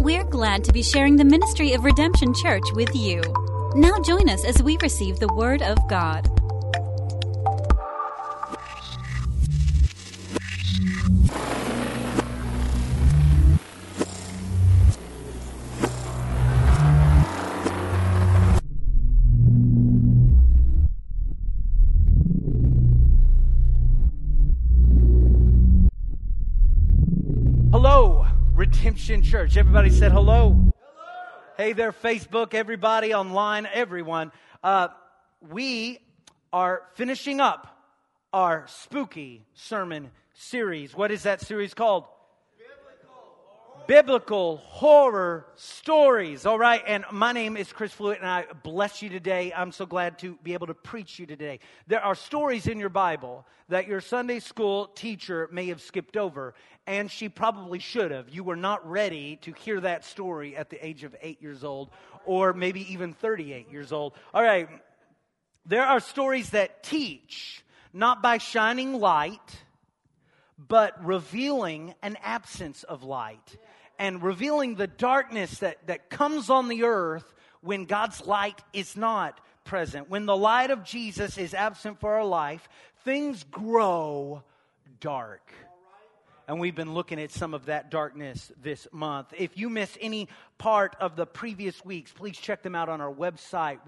We're glad to be sharing the ministry of Redemption Church with you. Now join us as we receive the Word of God. Hello, Redemption Church. Everybody said hello. Hello. Hey there, Facebook, everybody online, everyone. We are finishing up our spooky sermon series. What is that series called? Biblical horror stories. All right, and my name is Chris Flewitt, and I bless you today. I'm so glad to be able to preach you today. There are stories in your Bible that your Sunday school teacher may have skipped over, and she probably should have. You were not ready to hear that story at the age of 8 years old, or maybe even 38 years old. All right, there are stories that teach, not by shining light, but revealing an absence of light. And revealing the darkness that comes on the earth when God's light is not present. When the light of Jesus is absent for our life, things grow dark. And we've been looking at some of that darkness this month. If you miss any part of the previous weeks, please check them out on our website,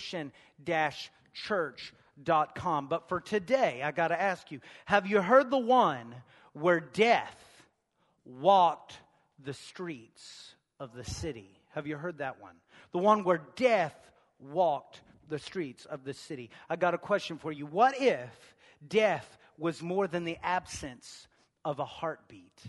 redemption-church.com. But for today, I got to ask you, have you heard the one where death walked the streets of the city? Have you heard that one? The one where death walked the streets of the city. I got a question for you. What if death was more than the absence of a heartbeat?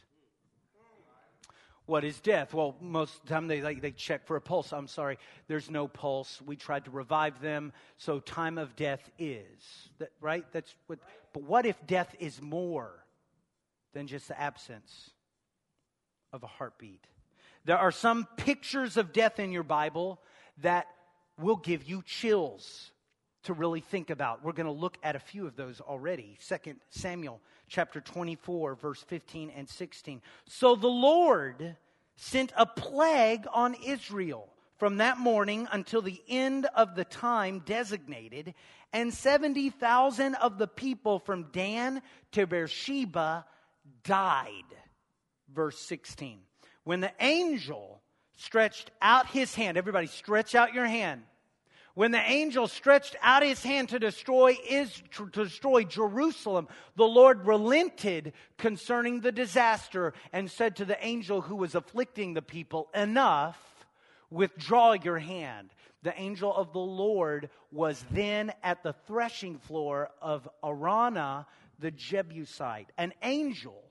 What is death? Well, most of the time they check for a pulse. I'm sorry, there's no pulse. We tried to revive them, so time of death is. That, right? That's what. But what if death is more than just the absence of a heartbeat? There are some pictures of death in your Bible that will give you chills to really think about. We're going to look at a few of those already. 2 Samuel chapter 24, verse 15 and 16. So the Lord sent a plague on Israel from that morning until the end of the time designated, and 70,000 of the people from Dan to Beersheba died. Verse 16. When the angel stretched out his hand, everybody stretch out your hand. When the angel stretched out his hand to destroy Jerusalem, the Lord relented concerning the disaster and said to the angel who was afflicting the people, enough, withdraw your hand. The angel of the Lord was then at the threshing floor of Araunah the Jebusite. An angel,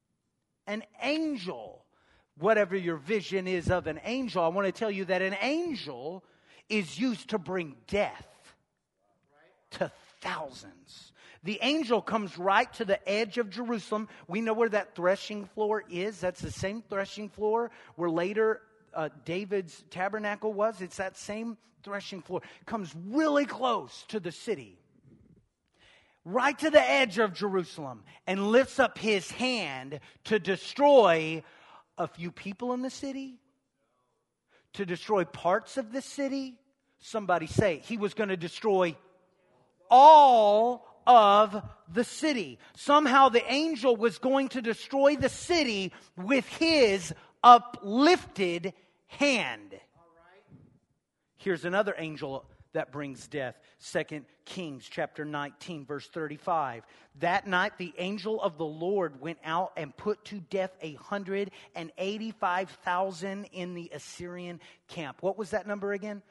whatever your vision is of an angel, I want to tell you that an angel is used to bring death to thousands. The angel comes right to the edge of Jerusalem. We know where that threshing floor is. That's the same threshing floor where later David's tabernacle was. It's that same threshing floor. Comes really close to the city, right to the edge of Jerusalem, and lifts up his hand to destroy a few people in the city, to destroy parts of the city. Somebody say, he was going to destroy all of the city. Somehow the angel was going to destroy the city with his uplifted hand. Here's another angel that brings death. 2 Kings chapter 19, verse 35. That night the angel of the Lord went out and put to death 185,000 in the Assyrian camp. What was that number again?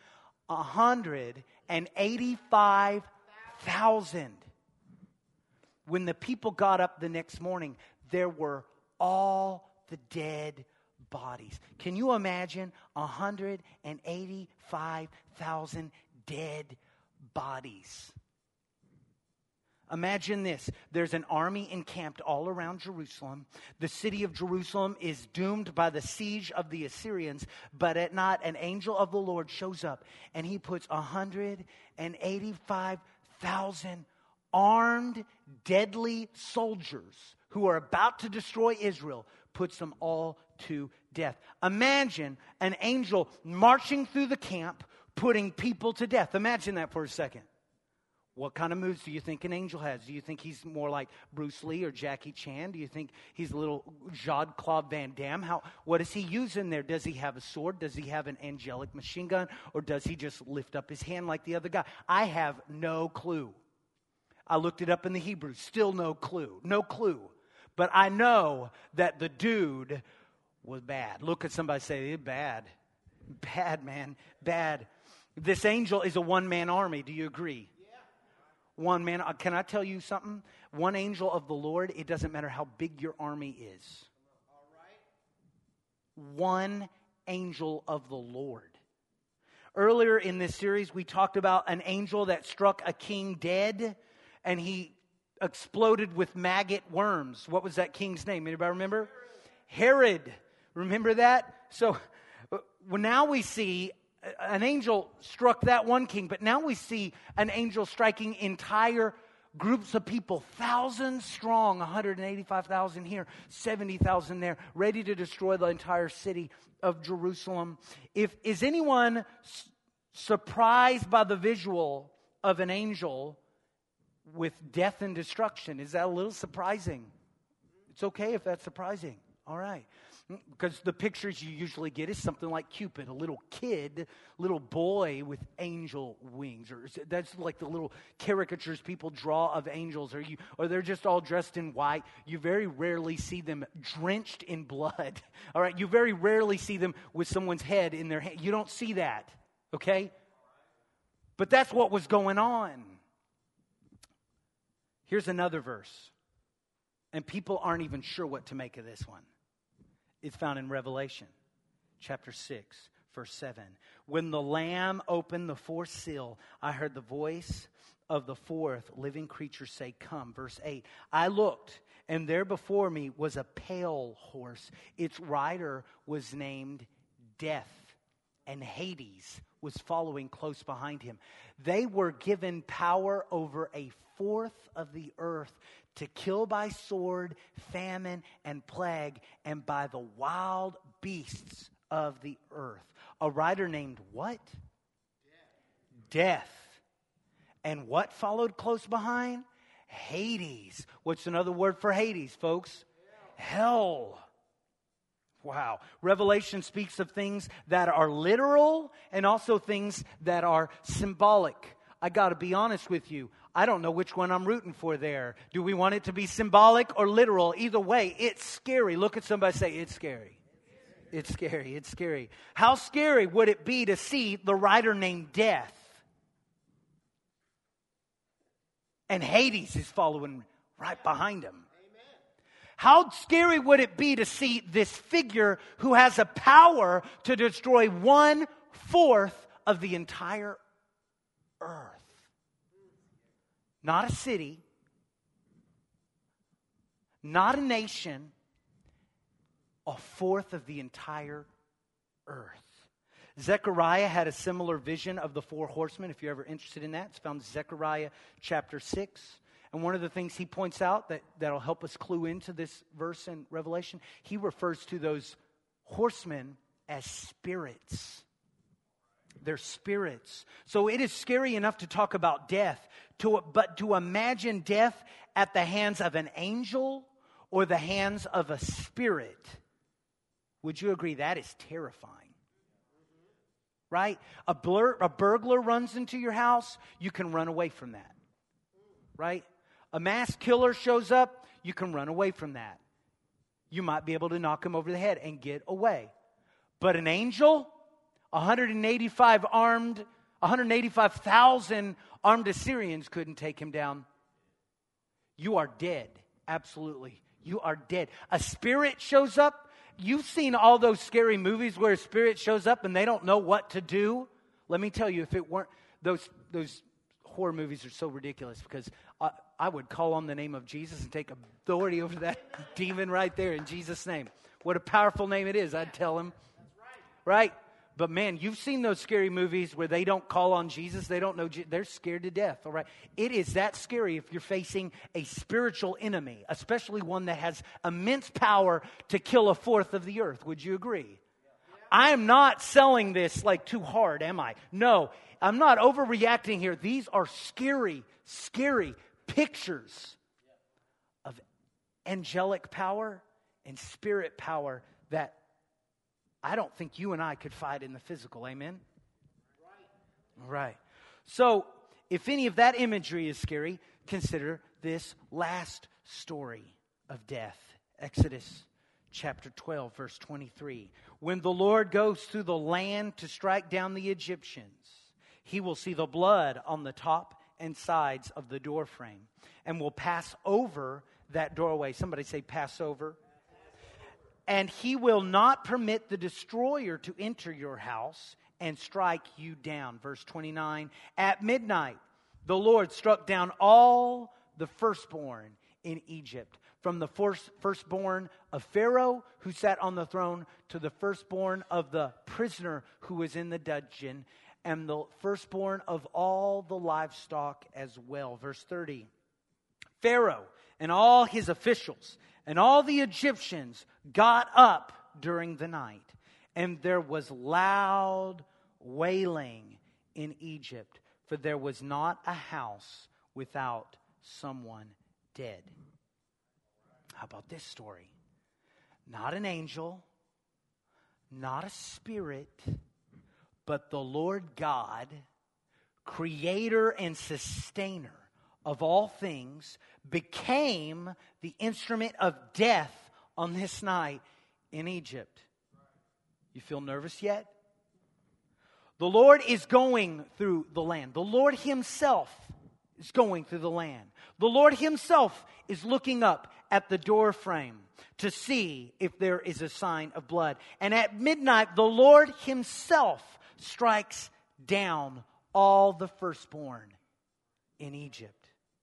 185,000. When the people got up the next morning, there were all the dead bodies. Can you imagine 185,000 dead bodies? Imagine this. There's an army encamped all around Jerusalem. The city of Jerusalem is doomed by the siege of the Assyrians. But at night, an angel of the Lord shows up, and he puts 185,000 armed, deadly soldiers who are about to destroy Israel, puts them all to death. Imagine an angel marching through the camp, putting people to death. Imagine that for a second. What kind of moves do you think an angel has? Do you think he's more like Bruce Lee or Jackie Chan? Do you think he's a little Jean-Claude Van Damme? What does he use in there? Does he have a sword? Does he have an angelic machine gun? Or does he just lift up his hand like the other guy? I have no clue. I looked it up in the Hebrew. Still no clue. No clue. But I know that the dude was bad. Look at somebody say, bad. Bad, man. Bad. This angel is a one-man army. Do you agree? One man. Can I tell you something? One angel of the Lord, it doesn't matter how big your army is. One angel of the Lord. Earlier in this series, we talked about an angel that struck a king dead, and he exploded with maggot worms. What was that king's name? Anybody remember? Herod. Remember that? So now we see an angel struck that one king, but now we see an angel striking entire groups of people, thousands strong, 185,000 here, 70,000 there, ready to destroy the entire city of Jerusalem. Is anyone surprised by the visual of an angel with death and destruction? Is that a little surprising? It's okay if that's surprising. All right. Because the pictures you usually get is something like Cupid, a little kid, little boy with angel wings. Or that's like the little caricatures people draw of angels. Or they're just all dressed in white. You very rarely see them drenched in blood. All right, you very rarely see them with someone's head in their hand. You don't see that, okay? But that's what was going on. Here's another verse. And people aren't even sure what to make of this one. It's found in Revelation chapter 6, verse 7. When the Lamb opened the fourth seal, I heard the voice of the fourth living creature say, "Come." Verse 8. I looked, and there before me was a pale horse. Its rider was named Death, and Hades was following close behind him. They were given power over a fourth of the earth to kill by sword, famine, and plague, and by the wild beasts of the earth. A rider named what? Death. And what followed close behind? Hades. What's another word for Hades, folks? Hell. Wow. Revelation speaks of things that are literal and also things that are symbolic. I got to be honest with you. I don't know which one I'm rooting for there. Do we want it to be symbolic or literal? Either way, it's scary. Look at somebody say, it's scary. It's scary. It's scary. How scary would it be to see the rider named Death? And Hades is following right behind him. How scary would it be to see this figure who has a power to destroy 1/4 of the entire earth? Not a city, not a nation, 1/4 of the entire earth. Zechariah had a similar vision of the four horsemen. If you're ever interested in that, it's found in Zechariah chapter 6. And one of the things he points out that'll help us clue into this verse in Revelation, he refers to those horsemen as spirits. They're spirits. So it is scary enough to talk about death, but to imagine death at the hands of an angel or the hands of a spirit, would you agree that is terrifying? Right? A burglar runs into your house, you can run away from that. Right? A mass killer shows up, you can run away from that. You might be able to knock him over the head and get away. But an angel, 185,000 armed Assyrians couldn't take him down. You are dead. Absolutely. You are dead. A spirit shows up. You've seen all those scary movies where a spirit shows up and they don't know what to do. Let me tell you, if it weren't, those horror movies are so ridiculous because I would call on the name of Jesus and take authority over that demon right there in Jesus' name. What a powerful name it is, I'd tell him. Right? But man, you've seen those scary movies where they don't call on Jesus. They don't know. They're scared to death, all right? It is that scary if you're facing a spiritual enemy, especially one that has immense power to kill a fourth of the earth. Would you agree? I am not selling this like too hard, am I? No, I'm not overreacting here. These are scary, scary pictures of angelic power and spirit power that I don't think you and I could fight in the physical. Amen? Right. So, if any of that imagery is scary, consider this last story of death. Exodus chapter 12, verse 23. When the Lord goes through the land to strike down the Egyptians, He will see the blood on the top and sides of the door frame and will pass over that doorway. Somebody say Passover. And He will not permit the destroyer to enter your house and strike you down. Verse 29, at midnight, the Lord struck down all the firstborn in Egypt, from the firstborn of Pharaoh who sat on the throne to the firstborn of the prisoner who was in the dungeon, and the firstborn of all the livestock as well. Verse 30, Pharaoh and all his officials and all the Egyptians got up during the night, and there was loud wailing in Egypt, for there was not a house without someone dead. How about this story? Not an angel, not a spirit, but the Lord God, creator and sustainer of all things, became the instrument of death on this night in Egypt. You feel nervous yet? The Lord is going through the land. The Lord Himself is going through the land. The Lord Himself is looking up at the door frame to see if there is a sign of blood. And at midnight, the Lord Himself strikes down all the firstborn in Egypt.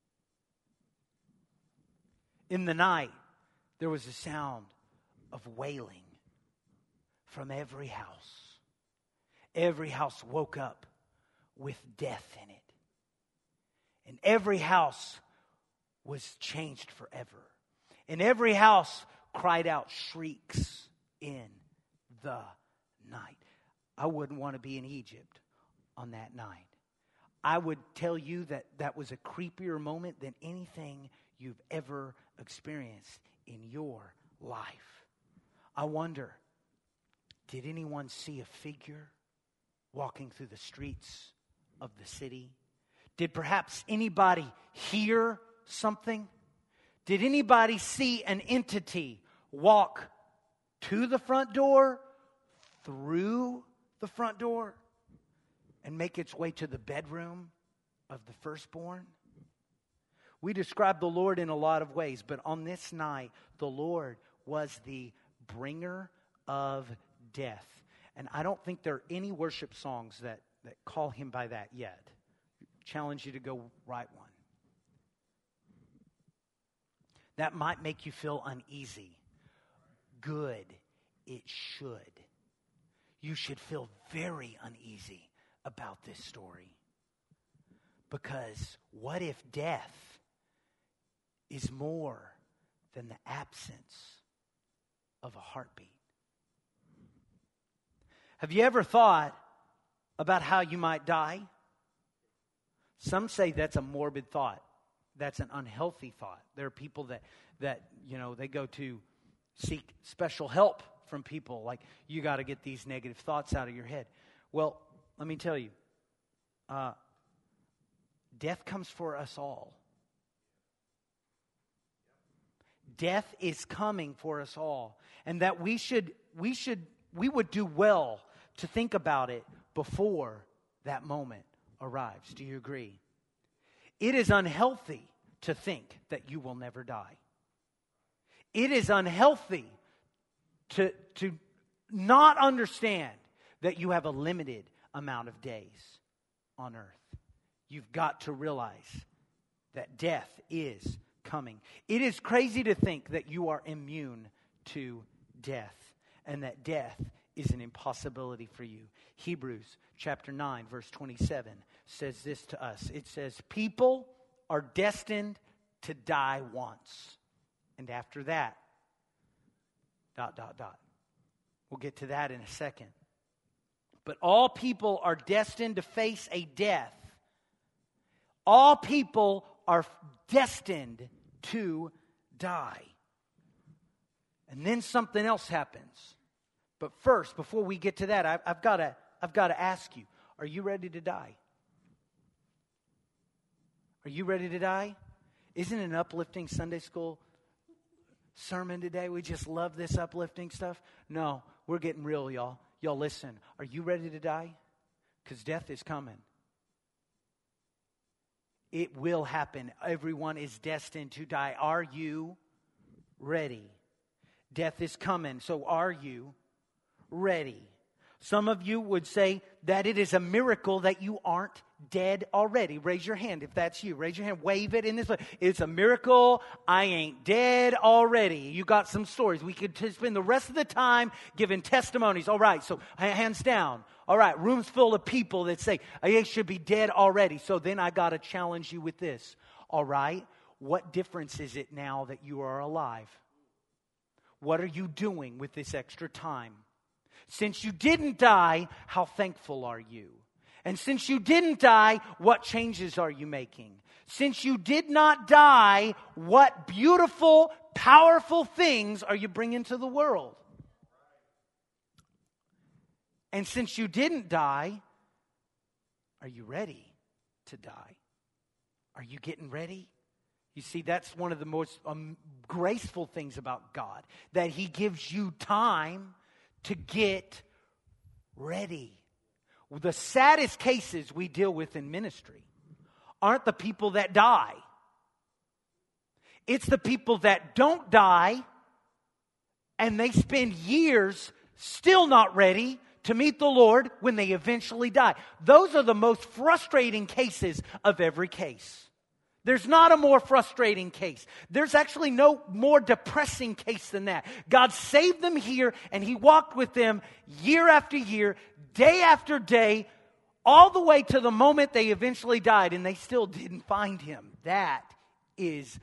In the night, there was a sound of wailing from every house. Every house woke up with death in it. And every house was changed forever. And every house cried out shrieks in the night. I wouldn't want to be in Egypt on that night. I would tell you that that was a creepier moment than anything you've ever experienced in your life. I wonder, did anyone see a figure walking through the streets of the city? Did perhaps anybody hear something? Did anybody see an entity walk to the front door, through the front door, and make its way to the bedroom of the firstborn? We describe the Lord in a lot of ways, but on this night, the Lord was the bringer of death. And I don't think there are any worship songs that call Him by that yet. Challenge you to go write one. That might make you feel uneasy. Good, it should. You should feel very uneasy about this story. Because what if death is more than the absence of a heartbeat? Have you ever thought about how you might die? Some say that's a morbid thought. That's an unhealthy thought. There are people that they go to seek special help from people. Like, you got to get these negative thoughts out of your head. Well, let me tell you, death comes for us all. Death is coming for us all. And that we would do well to think about it before that moment arrives. Do you agree? It is unhealthy to think that you will never die. It is unhealthy to not understand that you have a limited amount of days on earth. You've got to realize that death is coming. It is crazy to think that you are immune to death and that death is an impossibility for you. Hebrews chapter 9, verse 27 says this to us. It says, people are destined to die once. And after that, ... We'll get to that in a second. But all people are destined to face a death. All people are destined to die. And then something else happens. But first, before we get to that, I've got to ask you, are you ready to die? Are you ready to die? Isn't it an uplifting Sunday school sermon today? We just love this uplifting stuff. No, we're getting real, y'all. Y'all listen. Are you ready to die? Because death is coming. It will happen. Everyone is destined to die. Are you ready? Death is coming. So are you ready? Some of you would say that it is a miracle that you aren't dead already. Raise your hand if that's you. Raise your hand. Wave it in this way. It's a miracle. I ain't dead already. You got some stories. We could spend the rest of the time giving testimonies. All right, so hands down. All right, rooms full of people that say, I should be dead already. So then I got to challenge you with this. All right, what difference is it now that you are alive? What are you doing with this extra time? Since you didn't die, how thankful are you? And since you didn't die, what changes are you making? Since you did not die, what beautiful, powerful things are you bringing to the world? And since you didn't die, are you ready to die? Are you getting ready? You see, that's one of the most graceful things about God, that He gives you time to get ready. The saddest cases we deal with in ministry aren't the people that die. It's the people that don't die and they spend years still not ready to meet the Lord when they eventually die. Those are the most frustrating cases of every case. There's not a more frustrating case. There's actually no more depressing case than that. God saved them here, and He walked with them year after year, day after day, all the way to the moment they eventually died, and they still didn't find Him. That is,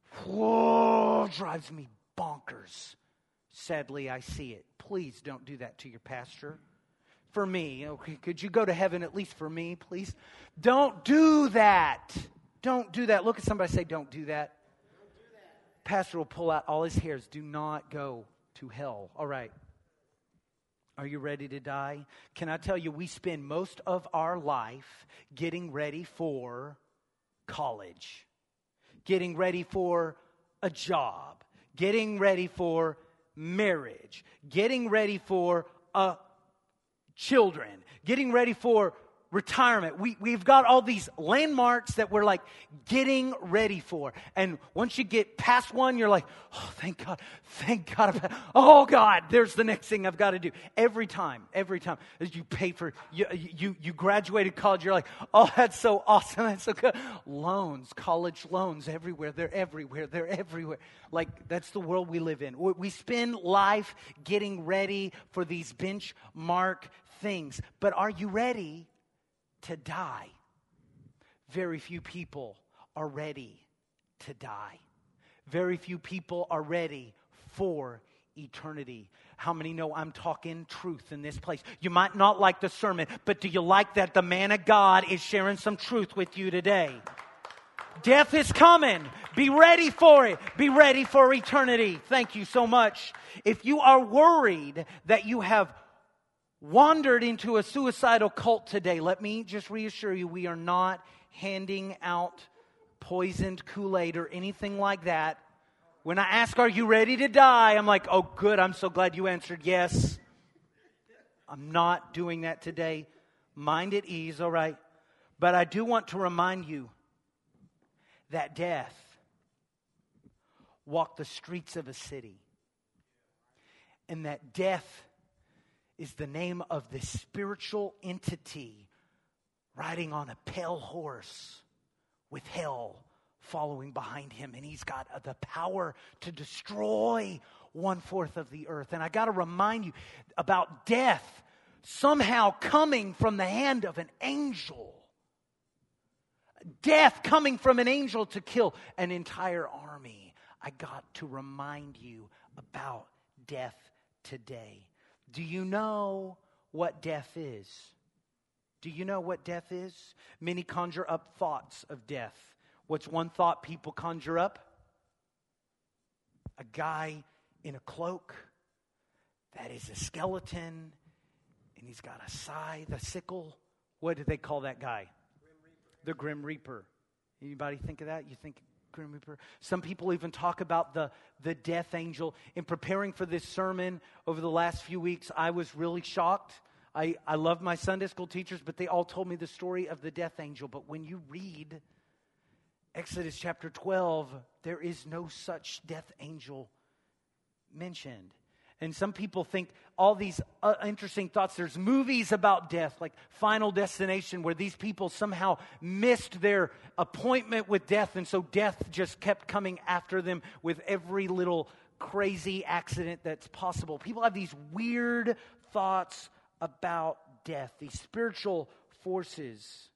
drives me bonkers. Sadly, I see it. Please don't do that to your pastor. For me, okay, could you go to heaven at least for me, please? Don't do that. Don't do that. Look at somebody and say, don't do that. Don't do that. Pastor will pull out all his hairs. Do not go to hell. All right. Are you ready to die? Can I tell you, we spend most of our life getting ready for college, getting ready for a job, getting ready for marriage, getting ready for children, getting ready for retirement. We've got all these landmarks that we're like getting ready for. And once you get past one, you're like, oh, thank God. Oh God, there's the next thing I've got to do. Every time as you pay for, you graduated college, you're like, oh, that's so awesome. That's so good. Loans, college loans everywhere. They're everywhere. Like, that's the world we live in. We spend life getting ready for these benchmark things. But are you ready to die? Very few people are ready to die. Very few people are ready for eternity. How many know I'm talking truth in this place? You might not like the sermon, but do you like that the man of God is sharing some truth with you today? Death is coming. Be ready for it. Be ready for eternity. Thank you so much. If you are worried that you have wandered into a suicidal cult today, let me just reassure you, we are not handing out poisoned Kool-Aid or anything like that. When I ask, are you ready to die? I'm like, oh good, I'm so glad you answered yes. I'm not doing that today. Mind at ease, all right? But I do want to remind you that death walked the streets of a city. And that death is the name of this spiritual entity riding on a pale horse with hell following behind him. And he's got the power to destroy 1/4 of the earth. And I got to remind you about death somehow coming from the hand of an angel. Death coming from an angel to kill an entire army. I got to remind you about death today. Do you know what death is? Do you know what death is? Many conjure up thoughts of death. What's one thought people conjure up? A guy in a cloak that is a skeleton, and he's got a scythe, a sickle. What do they call that guy? The Grim Reaper. Anybody think of that? You think Grim Reaper? Some people even talk about the death angel. In preparing for this sermon over the last few weeks, I was really shocked. I love my Sunday school teachers, but they all told me the story of the death angel. But when you read Exodus chapter 12, there is no such death angel mentioned. And some people think all these interesting thoughts. There's movies about death, like Final Destination, where these people somehow missed their appointment with death, and so death just kept coming after them with every little crazy accident that's possible. People have these weird thoughts about death, these spiritual forces.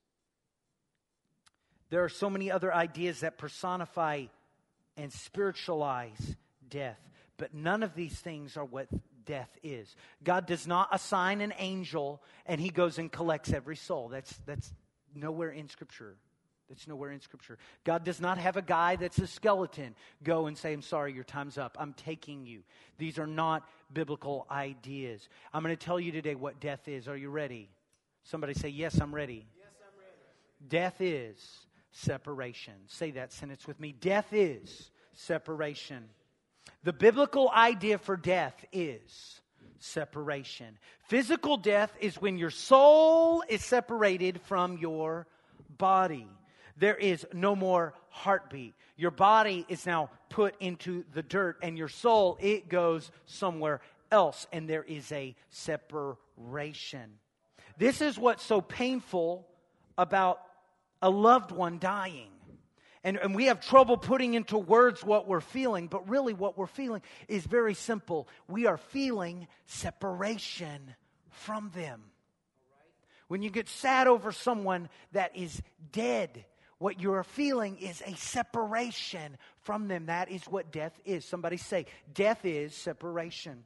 There are so many other ideas that personify and spiritualize death. But none of these things are what death is. God does not assign an angel and he goes and collects every soul. That's nowhere in Scripture. That's nowhere in Scripture. God does not have a guy that's a skeleton go and say, I'm sorry, your time's up. I'm taking you. These are not biblical ideas. I'm going to tell you today what death is. Are you ready? Somebody say, yes, I'm ready. Yes, I'm ready. Death is separation. Say that sentence with me. Death is separation. The biblical idea for death is separation. Physical death is when your soul is separated from your body. There is no more heartbeat. Your body is now put into the dirt, and your soul, it goes somewhere else, and there is a separation. This is what's so painful about a loved one dying. And we have trouble putting into words what we're feeling, but really what we're feeling is very simple. We are feeling separation from them. When you get sad over someone that is dead, what you are feeling is a separation from them. That is what death is. Somebody say, death is separation.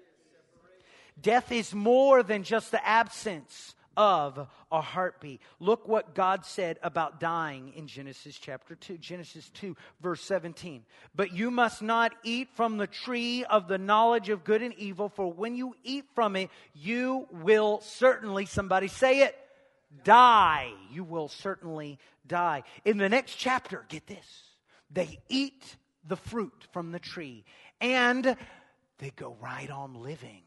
Death is more than just the absence of a heartbeat. Look what God said about dying in Genesis chapter 2. Genesis 2, verse 17. But you must not eat from the tree of the knowledge of good and evil, for when you eat from it, you will certainly, somebody say it, die. You will certainly die. In the next chapter, get this, they eat the fruit from the tree, and they go right on living.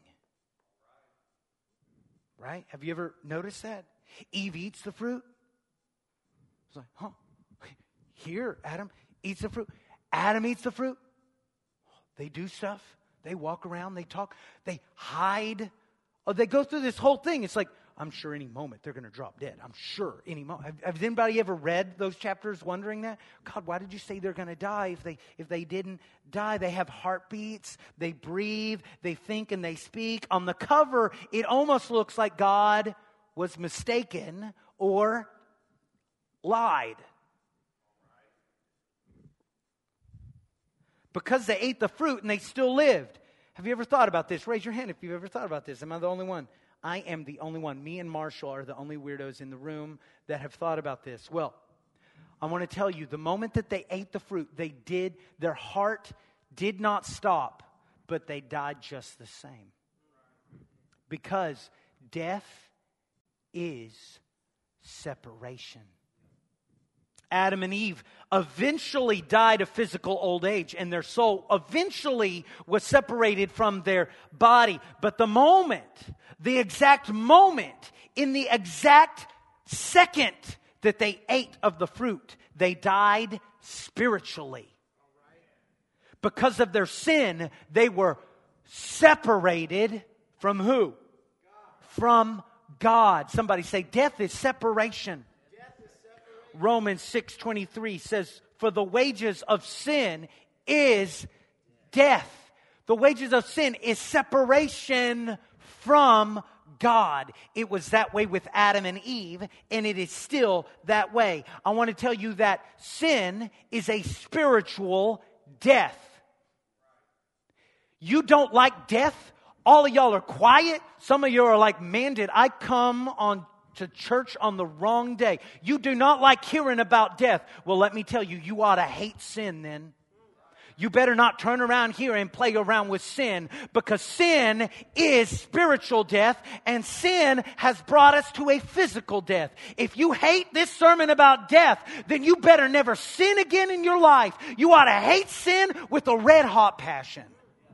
Right? Have you ever noticed that? Eve eats the fruit. It's like, huh? Here, Adam eats the fruit. Adam eats the fruit. They do stuff. They walk around. They talk. They hide. Oh, they go through this whole thing. It's like, I'm sure any moment they're going to drop dead. I'm sure any moment. Has anybody ever read those chapters wondering that? God, why did you say they're going to die if they didn't die? They have heartbeats. They breathe. They think and they speak. On the cover, it almost looks like God was mistaken or lied. Because they ate the fruit and they still lived. Have you ever thought about this? Raise your hand if you've ever thought about this. Am I the only one? I am the only one. Me and Marshall are the only weirdos in the room that have thought about this. Well, I want to tell you, the moment that they ate the fruit, their heart did not stop, but they died just the same. Because death is separation. Adam and Eve eventually died of physical old age, and their soul eventually was separated from their body. But the exact moment, in the exact second that they ate of the fruit, they died spiritually. Because of their sin, they were separated from who? From God. Somebody say, death is separation. Romans 6:23 says, for the wages of sin is death. The wages of sin is separation from God. It was that way with Adam and Eve, and it is still that way. I want to tell you that sin is a spiritual death. You don't like death? All of y'all are quiet. Some of you are like, man, did I come on to church on the wrong day? You do not like hearing about death. Well, let me tell you, you ought to hate sin then. You better not turn around here and play around with sin, because sin is spiritual death, and sin has brought us to a physical death. If you hate this sermon about death, then you better never sin again in your life. You ought to hate sin with a red hot passion.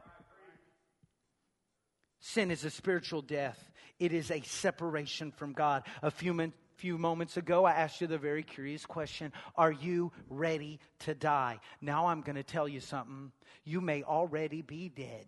Sin is a spiritual death. It is a separation from God. A few moments ago, I asked you the very curious question, are you ready to die? Now I'm going to tell you something. You may already be dead.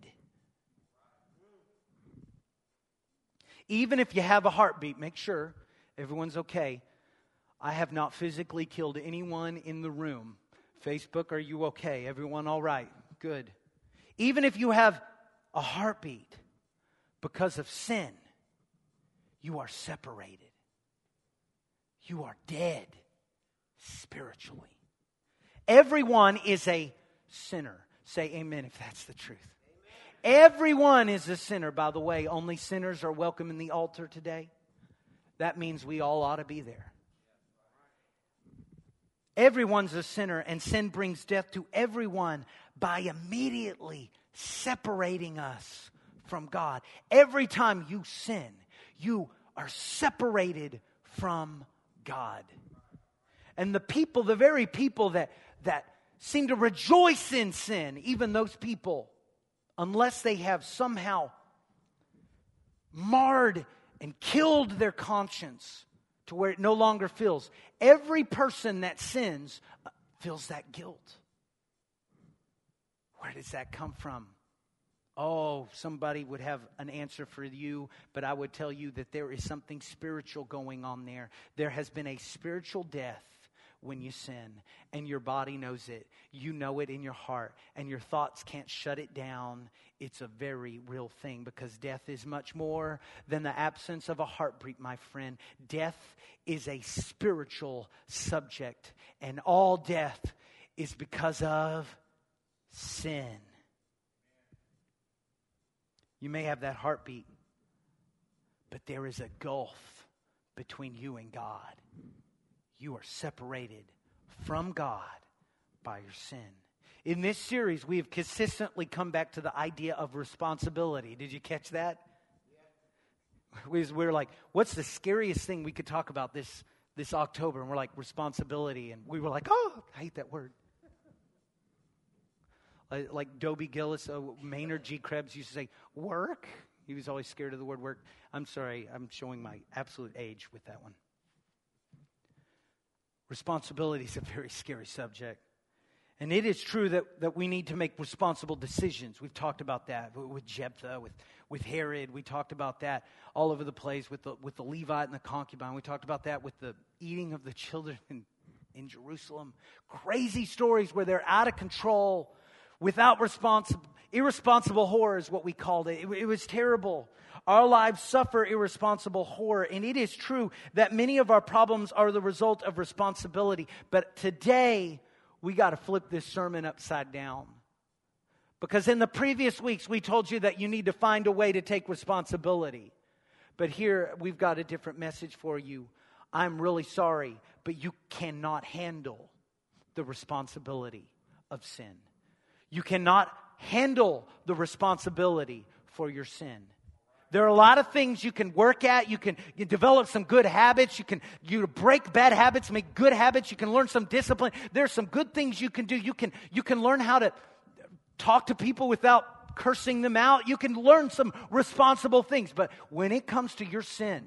Even if you have a heartbeat, make sure everyone's okay. I have not physically killed anyone in the room. Facebook, are you okay? Everyone all right? Good. Even if you have a heartbeat, because of sin, you are separated. You are dead spiritually. Everyone is a sinner. Say amen if that's the truth. Amen. Everyone is a sinner. By the way, only sinners are welcome in the altar today. That means we all ought to be there. Everyone's a sinner, and sin brings death to everyone by immediately separating us from God. Every time you sin, you are separated from God. And the very people that seem to rejoice in sin, even those people, unless they have somehow marred and killed their conscience to where it no longer feels. Every person that sins feels that guilt. Where does that come from? Oh, somebody would have an answer for you, but I would tell you that there is something spiritual going on there. There has been a spiritual death when you sin, and your body knows it. You know it in your heart, and your thoughts can't shut it down. It's a very real thing, because death is much more than the absence of a heartbeat, my friend. Death is a spiritual subject, and all death is because of sin. You may have that heartbeat, but there is a gulf between you and God. You are separated from God by your sin. In this series, we have consistently come back to the idea of responsibility. Did you catch that? Yeah. We're like, what's the scariest thing we could talk about this October? And we're like, responsibility. And we were like, oh, I hate that word. Like Dobie Gillis, Maynard G. Krebs used to say, work? He was always scared of the word work. I'm sorry, I'm showing my absolute age with that one. Responsibility is a very scary subject. And it is true that we need to make responsible decisions. We've talked about that with Jephthah, with Herod. We talked about that all over the place with the Levite and the concubine. We talked about that with the eating of the children in Jerusalem. Crazy stories where they're out of control. Without irresponsible horror is what we called it. It was terrible. Our lives suffer irresponsible horror. And it is true that many of our problems are the result of responsibility. But today, we got to flip this sermon upside down. Because in the previous weeks, we told you that you need to find a way to take responsibility. But here, we've got a different message for you. I'm really sorry, but you cannot handle the responsibility of sin. You cannot handle the responsibility for your sin. There are a lot of things you can work at. You can develop some good habits. You break bad habits, make good habits. You can learn some discipline. There's some good things you can do. You can learn how to talk to people without cursing them out. You can learn some responsible things. But when it comes to your sin,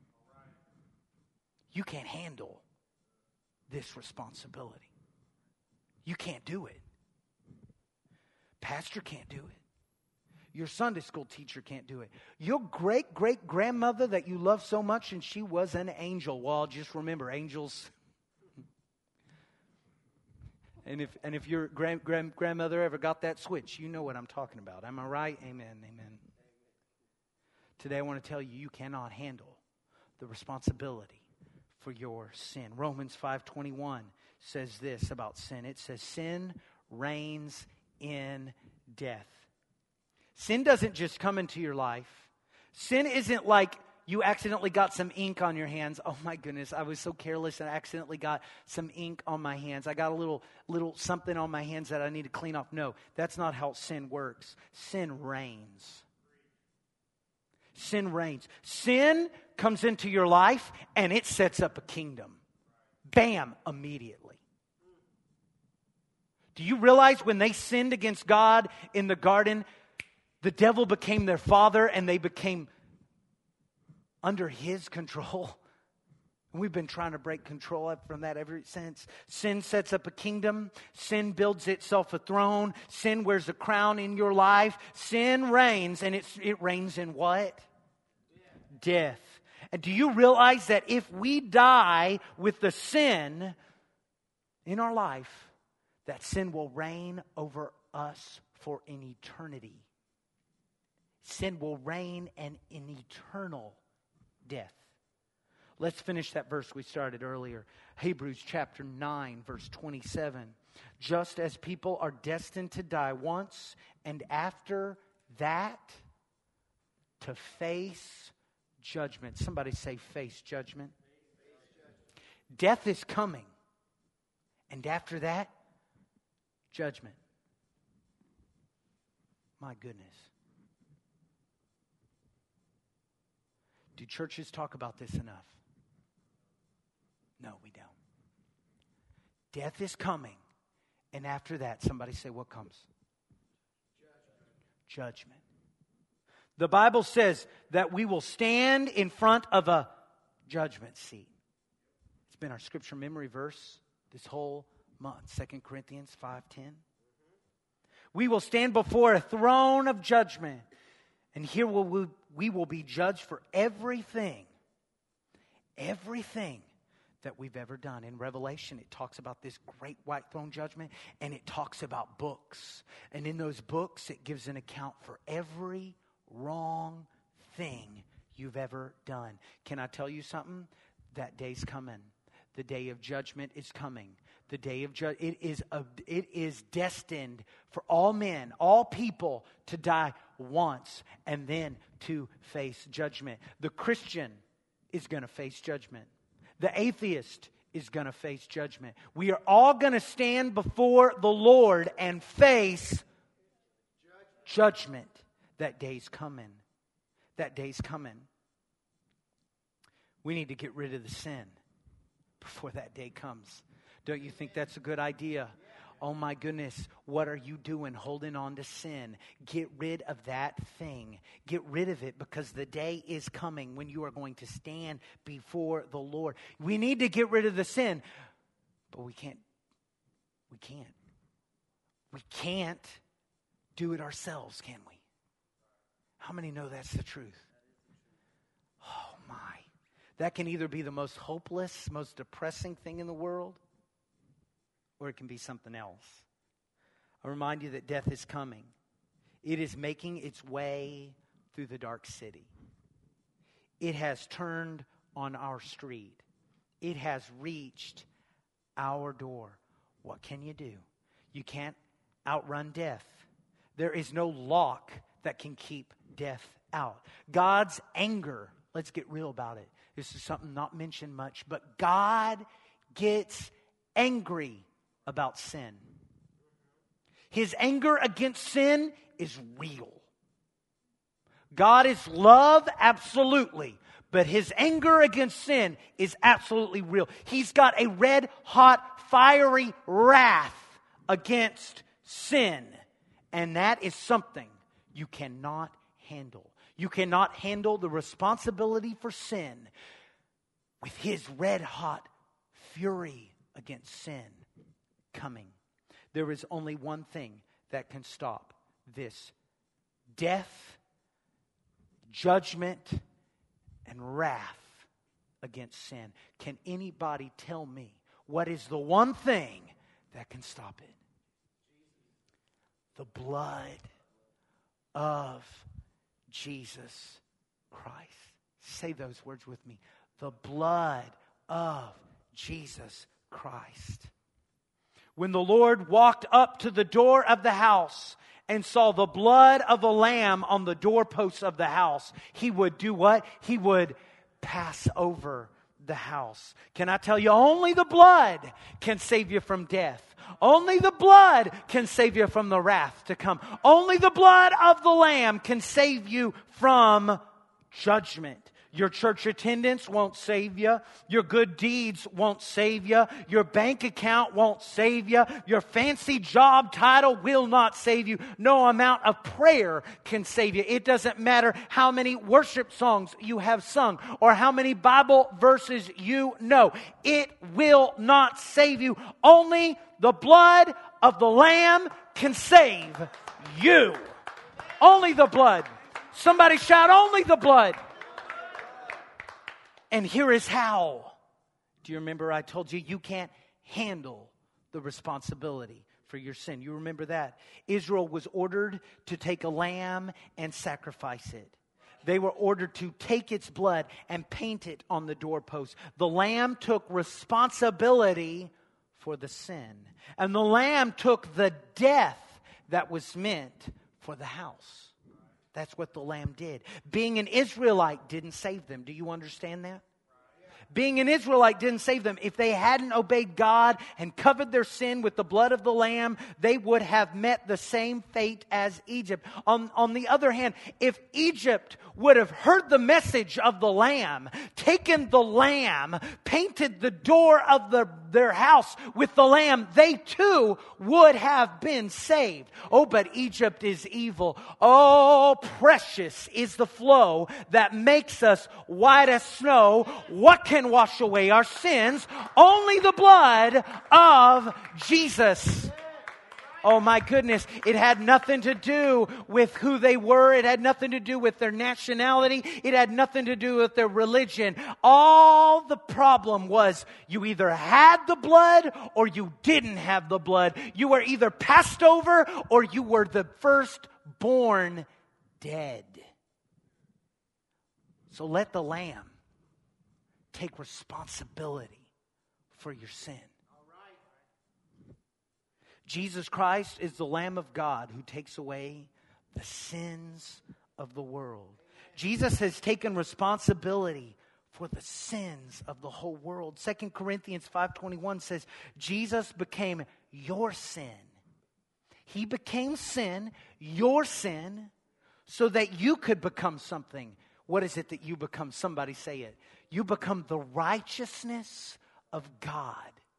you can't handle this responsibility. You can't do it. Pastor can't do it. Your Sunday school teacher can't do it. Your great-great-grandmother that you love so much, and she was an angel. Well, just remember, angels, And if your grandmother ever got that switch, you know what I'm talking about. Am I right? Amen. Amen. Today I want to tell you, you cannot handle the responsibility for your sin. Romans 5:21 says this about sin. It says, sin reigns in death. Sin doesn't just come into your life. Sin isn't like you accidentally got some ink on your hands. Oh my goodness, I was so careless and I accidentally got some ink on my hands. I got a little something on my hands that I need to clean off. No, that's not how sin works. Sin reigns. Sin reigns. Sin comes into your life and it sets up a kingdom. Bam, immediately. Do you realize when they sinned against God in the garden, the devil became their father and they became under his control? And we've been trying to break control from that ever since. Sin sets up a kingdom. Sin builds itself a throne. Sin wears a crown in your life. Sin reigns, and it reigns in what? Death. And do you realize that if we die with the sin in our life, that sin will reign over us for an eternity? Sin will reign in eternal death. Let's finish that verse we started earlier. Hebrews chapter 9, verse 27. Just as people are destined to die once, and after that, to face judgment. Somebody say, face judgment. Death is coming. And after that, judgment. My goodness. Do churches talk about this enough? No, we don't. Death is coming. And after that, somebody say, what comes? Judgment. The Bible says that we will stand in front of a judgment seat. It's been our scripture memory verse this whole month, 2 Corinthians 5:10. We will stand before a throne of judgment, and here we will be judged for everything that we've ever done. In Revelation, it talks about this great white throne judgment, and it talks about books. And in those books, it gives an account for every wrong thing you've ever done. Can I tell you something? That day's coming. The day of judgment is coming. The day of judgment, it is destined for all men, all people to die once and then to face judgment. The Christian is going to face judgment. The atheist is going to face judgment. We are all going to stand before the Lord and face judgment. That day's coming. That day's coming. We need to get rid of the sin before that day comes. Don't you think that's a good idea? Oh my goodness, what are you doing holding on to sin? Get rid of that thing. Get rid of it, because the day is coming when you are going to stand before the Lord. We need to get rid of the sin, but we can't do it ourselves, can we? How many know that's the truth? Oh my. That can either be the most hopeless, most depressing thing in the world, or it can be something else. I remind you that death is coming. It is making its way through the dark city. It has turned on our street. It has reached our door. What can you do? You can't outrun death. There is no lock that can keep death out. God's anger, let's get real about it. This is something not mentioned much, but God gets angry about sin. His anger against sin is real. God is love, absolutely, but his anger against sin is absolutely real. He's got a red hot, fiery wrath against sin, and that is something you cannot handle. You cannot handle the responsibility for sin with his red hot fury against sin coming. There is only one thing that can stop this death, judgment, and wrath against sin. Can anybody tell me what is the one thing that can stop it. The blood of Jesus Christ. Say those words with me. The blood of Jesus Christ. When the Lord walked up to the door of the house and saw the blood of a lamb on the doorposts of the house, He would do what? He would pass over the house. Can I tell you, only the blood can save you from death. Only the blood can save you from the wrath to come. Only the blood of the Lamb can save you from judgment. Your church attendance won't save you. Your good deeds won't save you. Your bank account won't save you. Your fancy job title will not save you. No amount of prayer can save you. It doesn't matter how many worship songs you have sung or how many Bible verses you know. It will not save you. Only the blood of the Lamb can save you. Only the blood. Somebody shout, only the blood. And here is how. Do you remember I told you you can't handle the responsibility for your sin? You remember that? Israel was ordered to take a lamb and sacrifice it. They were ordered to take its blood and paint it on the doorpost. The lamb took responsibility for the sin. And the lamb took the death that was meant for the house. That's what the lamb did. Being an Israelite didn't save them. Do you understand that? Being an Israelite didn't save them. If they hadn't obeyed God and covered their sin with the blood of the Lamb, they would have met the same fate as Egypt. On the other hand, if Egypt would have heard the message of the Lamb, taken the Lamb, painted the door of their house with the Lamb, they too would have been saved. Oh, but Egypt is evil. Oh, precious is the flow that makes us white as snow. What can wash away our sins? Only the blood of Jesus. Oh my goodness, it had nothing to do with who they were. It had nothing to do with their nationality. It had nothing to do with their religion. All the problem was you either had the blood or you didn't have the blood. You were either passed over or you were the firstborn dead. So let the Lamb take responsibility for your sin. Jesus Christ is the Lamb of God who takes away the sins of the world. Jesus has taken responsibility for the sins of the whole world. 2 Corinthians 5:21 says, Jesus became your sin. He became sin, your sin, so that you could become something. What is it that you become? Somebody say it. You become the righteousness of God.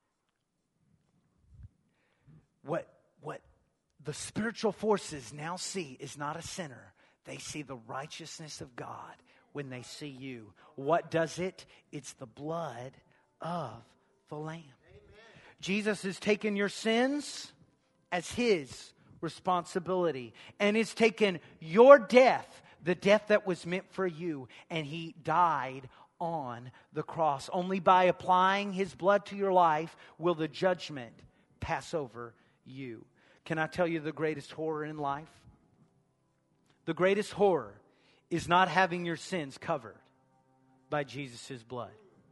What the spiritual forces now see is not a sinner. They see the righteousness of God when they see you. What does it? It's the blood of the Lamb. Amen. Jesus has taken your sins as His responsibility and has taken your death, the death that was meant for you, and He died on the cross. Only by applying His blood to your life will the judgment pass over you. Can I tell you the greatest horror in life? The greatest horror is not having your sins covered by Jesus' blood.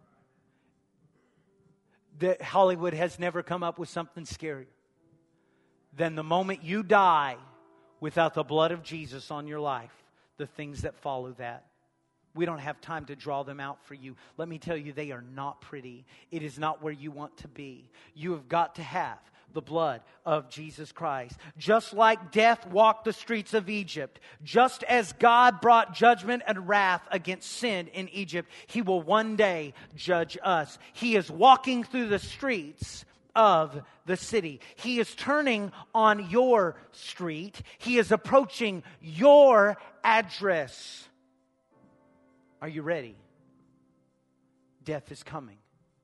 Hollywood has never come up with something scarier than the moment you die without the blood of Jesus on your life, the things that follow that. We don't have time to draw them out for you. Let me tell you, they are not pretty. It is not where you want to be. You have got to have the blood of Jesus Christ. Just like death walked the streets of Egypt, just as God brought judgment and wrath against sin in Egypt, He will one day judge us. He is walking through the streets of the city. He is turning on your street. He is approaching your address. Are you ready? Death is coming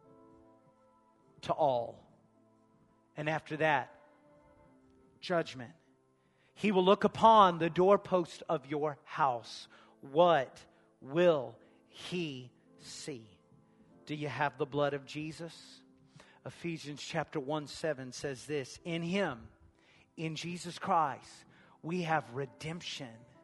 to all. And after that, judgment. He will look upon the doorpost of your house. What will He see? Do you have the blood of Jesus? Ephesians chapter 1:7 says this, in Him, in Jesus Christ, we have redemption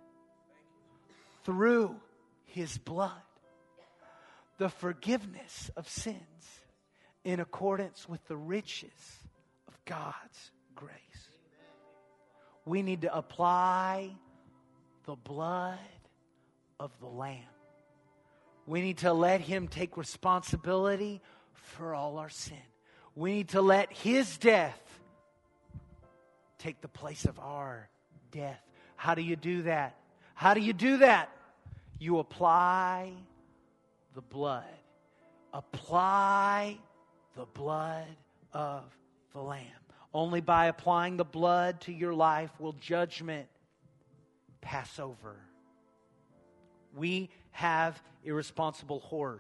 through His blood, the forgiveness of sins in accordance with the riches of God's grace. We need to apply the blood of the Lamb. We need to let Him take responsibility for all our sin. We need to let His death take the place of our death. How do you do that? How do you do that? You apply the blood. Apply the blood of the Lamb. Only by applying the blood to your life will judgment pass over. We have irresponsible whores.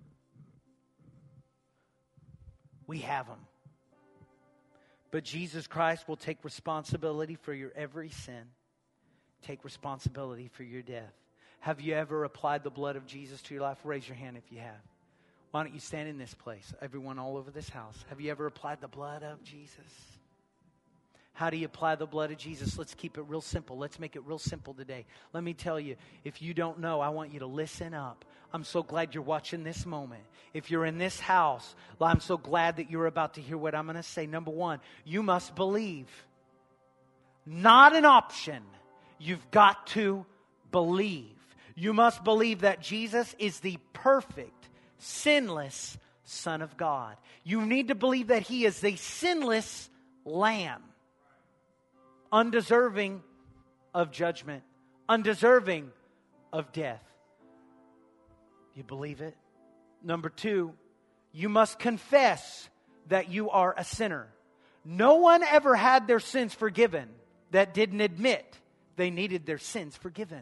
We have them. But Jesus Christ will take responsibility for your every sin. Take responsibility for your death. Have you ever applied the blood of Jesus to your life? Raise your hand if you have. Why don't you stand in this place? Everyone all over this house. Have you ever applied the blood of Jesus? How do you apply the blood of Jesus? Let's keep it real simple. Let's make it real simple today. Let me tell you, if you don't know, I want you to listen up. I'm so glad you're watching this moment. If you're in this house, I'm so glad that you're about to hear what I'm going to say. Number one, you must believe. Not an option. You've got to believe. You must believe that Jesus is the perfect, sinless Son of God. You need to believe that He is the sinless Lamb. Undeserving of judgment. Undeserving of death. You believe it? Number two, you must confess that you are a sinner. No one ever had their sins forgiven that didn't admit they needed their sins forgiven.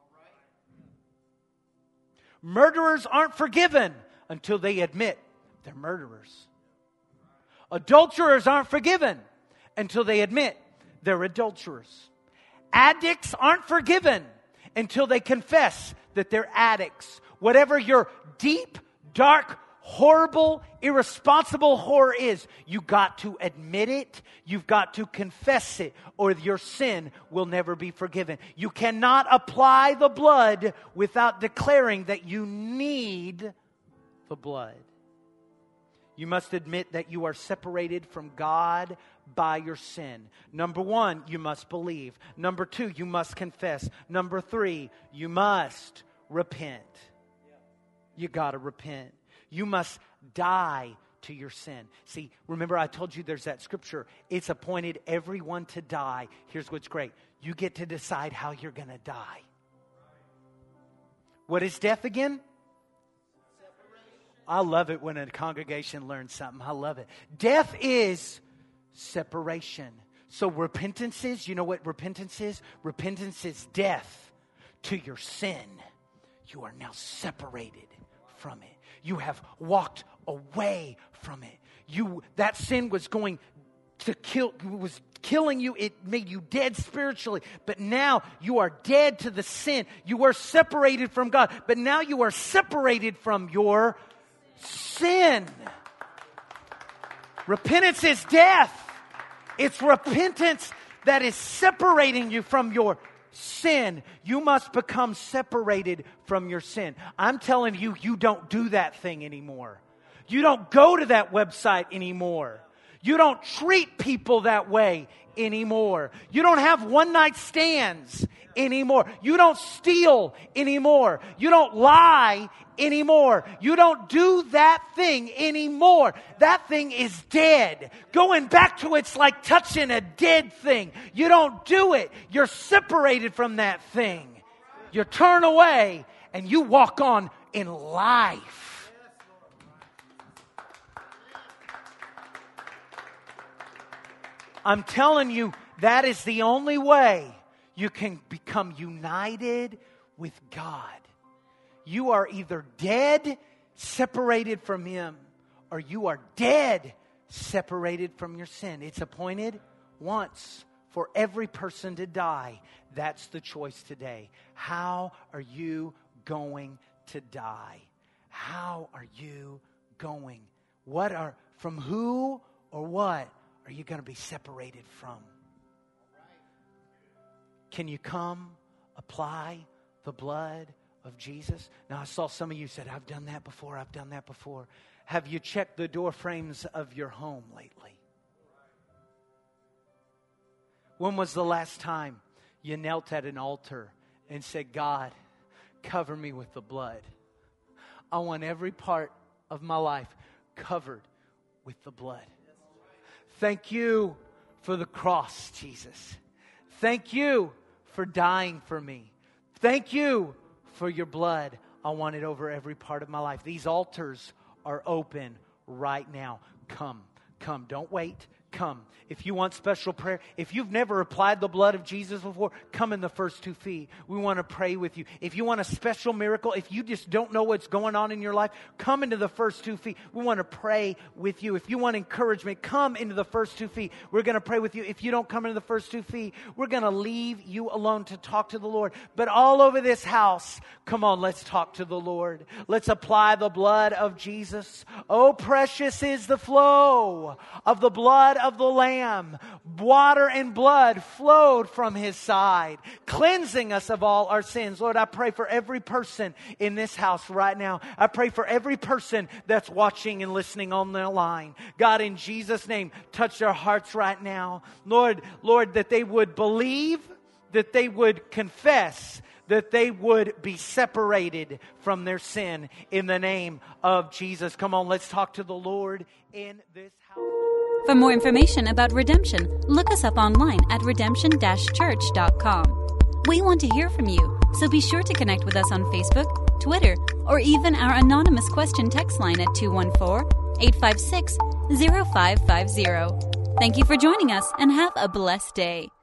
Murderers aren't forgiven until they admit they're murderers. Adulterers aren't forgiven until they admit they're adulterers. Addicts aren't forgiven until they confess that they're addicts. Whatever your deep, dark, horrible, irresponsible horror is, you got to admit it. You've got to confess it, or your sin will never be forgiven. You cannot apply the blood without declaring that you need the blood. You must admit that you are separated from God by your sin. Number one, you must believe. Number two, you must confess. Number three, you must repent. You got to repent. You must die to your sin. See, remember I told you there's that scripture. It's appointed everyone to die. Here's what's great. You get to decide how you're going to die. What is death again? I love it when a congregation learns something. I love it. Death is separation. So repentance is, you know what repentance is? Repentance is death to your sin. You are now separated from it. You have walked away from it. That sin was going to was killing you. It made you dead spiritually. But now you are dead to the sin. You were separated from God. But now you are separated from your sin. Repentance is death. It's repentance that is separating you from your sin. You must become separated from your sin. I'm telling you, you don't do that thing anymore. You don't go to that website anymore. You don't treat people that way anymore. You don't have one-night stands anymore. You don't steal anymore. You don't lie anymore. You don't do that thing anymore. That thing is dead. Going back to it's like touching a dead thing. You don't do it. You're separated from that thing. You turn away and you walk on in life. I'm telling you, that is the only way you can become united with God. You are either dead, separated from Him, or you are dead, separated from your sin. It's appointed once for every person to die. That's the choice today. How are you going to die? How are you going? From who or what are you going to be separated from? Can you come apply the blood of Jesus? Now, I saw some of you said, I've done that before. Have you checked the door frames of your home lately? When was the last time you knelt at an altar and said, God, cover me with the blood? I want every part of my life covered with the blood. Thank you for the cross, Jesus. Thank you for dying for me. Thank you for your blood. I want it over every part of my life. These altars are open right now. Come. Don't wait. Come. If you want special prayer, if you've never applied the blood of Jesus before, come in the first 2 feet. We want to pray with you. If you want a special miracle, if you just don't know what's going on in your life, come into the first 2 feet. We want to pray with you. If you want encouragement, come into the first 2 feet. We're going to pray with you. If you don't come into the first 2 feet, we're going to leave you alone to talk to the Lord. But all over this house, come on, let's talk to the Lord. Let's apply the blood of Jesus. Oh, precious is the flow of the blood of the Lamb. Water and blood flowed from His side, cleansing us of all our sins. Lord, I pray for every person in this house right now. I pray for every person that's watching and listening on the line. God, in Jesus' name, touch their hearts right now. Lord, that they would believe, that they would confess, that they would be separated from their sin in the name of Jesus. Come on, let's talk to the Lord in this house. For more information about redemption, look us up online at redemption-church.com. We want to hear from you, so be sure to connect with us on Facebook, Twitter, or even our anonymous question text line at 214-856-0550. Thank you for joining us and have a blessed day.